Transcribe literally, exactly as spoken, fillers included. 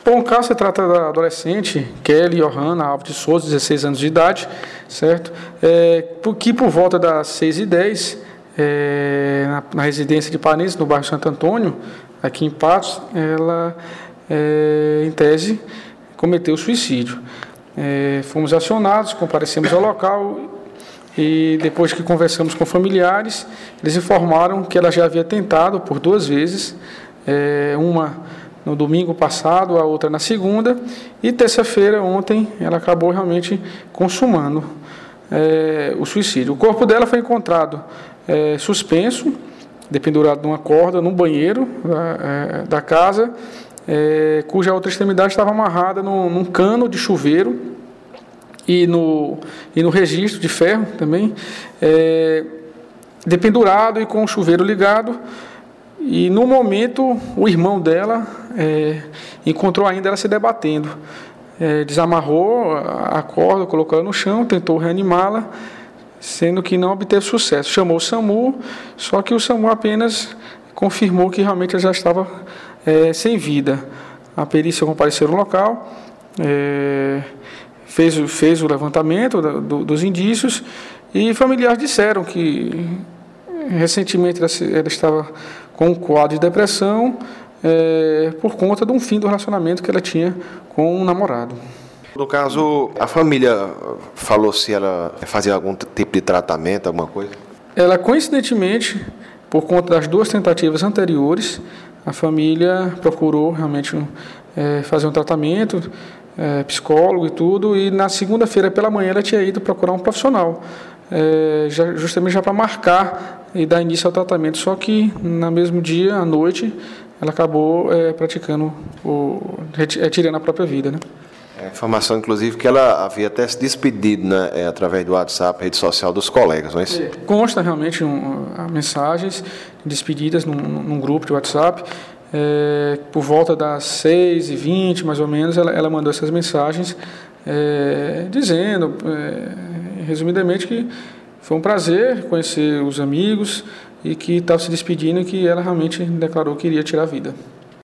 Bom, o caso se trata da adolescente Kelly Johanna Alves de Souza, dezesseis anos de idade, certo? É, que por volta das seis e dez, é, na, na residência de Paris, no bairro Santo Antônio, aqui em Patos, ela, é, em tese, cometeu suicídio. É, fomos acionados, comparecemos ao local e depois que conversamos com familiares, eles informaram que ela já havia tentado por duas vezes, é, uma no domingo passado, a outra na segunda, e terça-feira, ontem, ela acabou realmente consumando é, o suicídio. O corpo dela foi encontrado é, suspenso, dependurado numa corda, no banheiro da, é, da casa, é, cuja outra extremidade estava amarrada num, num cano de chuveiro e no, e no registro de ferro também, é, dependurado e com o chuveiro ligado. E, no momento, o irmão dela é, encontrou ainda ela se debatendo. É, desamarrou a corda, colocou ela no chão, tentou reanimá-la, sendo que não obteve sucesso. Chamou o SAMU, só que o SAMU apenas confirmou que realmente ela já estava é, sem vida. A perícia compareceu no local, é, fez, fez o levantamento da, do, dos indícios, e familiares disseram que recentemente ela, ela estava com um quadro de depressão é, por conta de um fim do relacionamento que ela tinha com um namorado. No caso, a família falou se ela fazia algum tipo de tratamento, alguma coisa? Ela, coincidentemente, por conta das duas tentativas anteriores, a família procurou realmente é, fazer um tratamento, é, psicólogo e tudo, e na segunda-feira pela manhã ela tinha ido procurar um profissional, é, já, justamente já para marcar e dar início ao tratamento, só que no mesmo dia, à noite, ela acabou é, praticando, o, retirando a própria vida, né? É, informação, inclusive, que ela havia até se despedido, né, é, através do WhatsApp, rede social dos colegas, não é isso? É, consta realmente um, mensagens despedidas num, num grupo de WhatsApp, é, por volta das seis e vinte, mais ou menos, ela, ela mandou essas mensagens, é, dizendo, é, resumidamente, que foi um prazer conhecer os amigos e que estava se despedindo e que ela realmente declarou que iria tirar a vida.